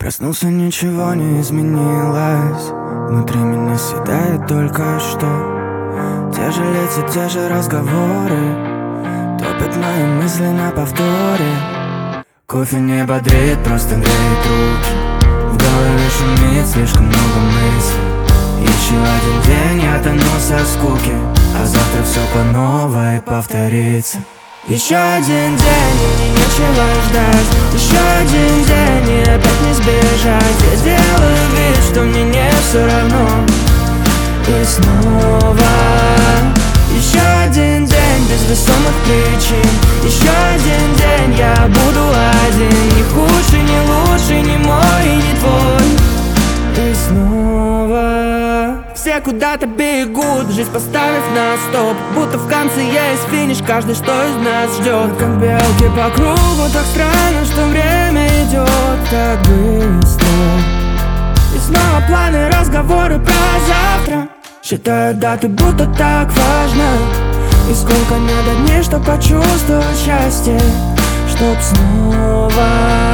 Проснулся, ничего не изменилось. Внутри меня съедает только что те же лица, те же разговоры. Топят мои мысли на повторе. Кофе не бодрит, просто греет руки. В голове шумит слишком много мыслей. Еще один день, я тону со скуки, а завтра все по новой повторится. Еще один день, и мне нечего ждать. Еще один день, и опять не сбежать. Я делаю вид, что мне не все равно. И снова еще один день без весомых причин. Еще один день, я буду один. Не худший, не лучший, не мой и не твой. И снова все куда-то бегут, жизнь поставив на стоп. Будто в конце есть финиш, каждый что из нас ждет. Как белки по кругу, так странно, что время идет так быстро. И снова планы, разговоры про завтра. Считаю даты, будто так важно. И сколько надо дней, чтоб почувствовать счастье, чтоб снова.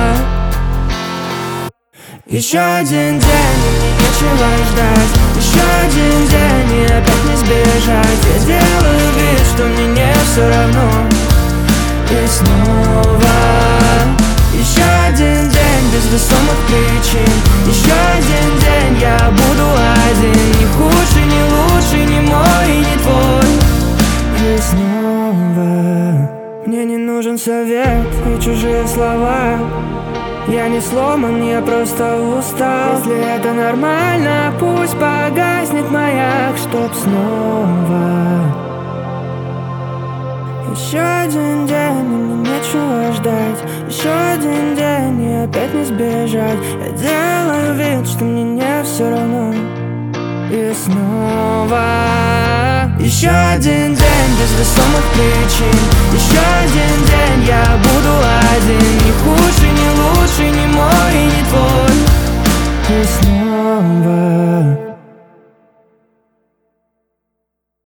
Еще один день, и мне нечего ждать. Еще один день, и опять не сбежать. Я делаю вид, что мне не все равно. И снова еще один день без весомых причин. Еще один день, я буду один. Не худший, не лучший, не мой и не твой. И снова мне не нужен совет и чужие слова. Я не сломан, я просто устал. Если это нормально, пусть погаснет маяк, чтоб снова. Еще один день, и мне нечего ждать. Еще один день, и опять не сбежать. Я делаю вид, что мне не все равно. И снова еще один день без весомых причин. Еще один день, я буду один. Не худший, не лучший, не мой и не твой. И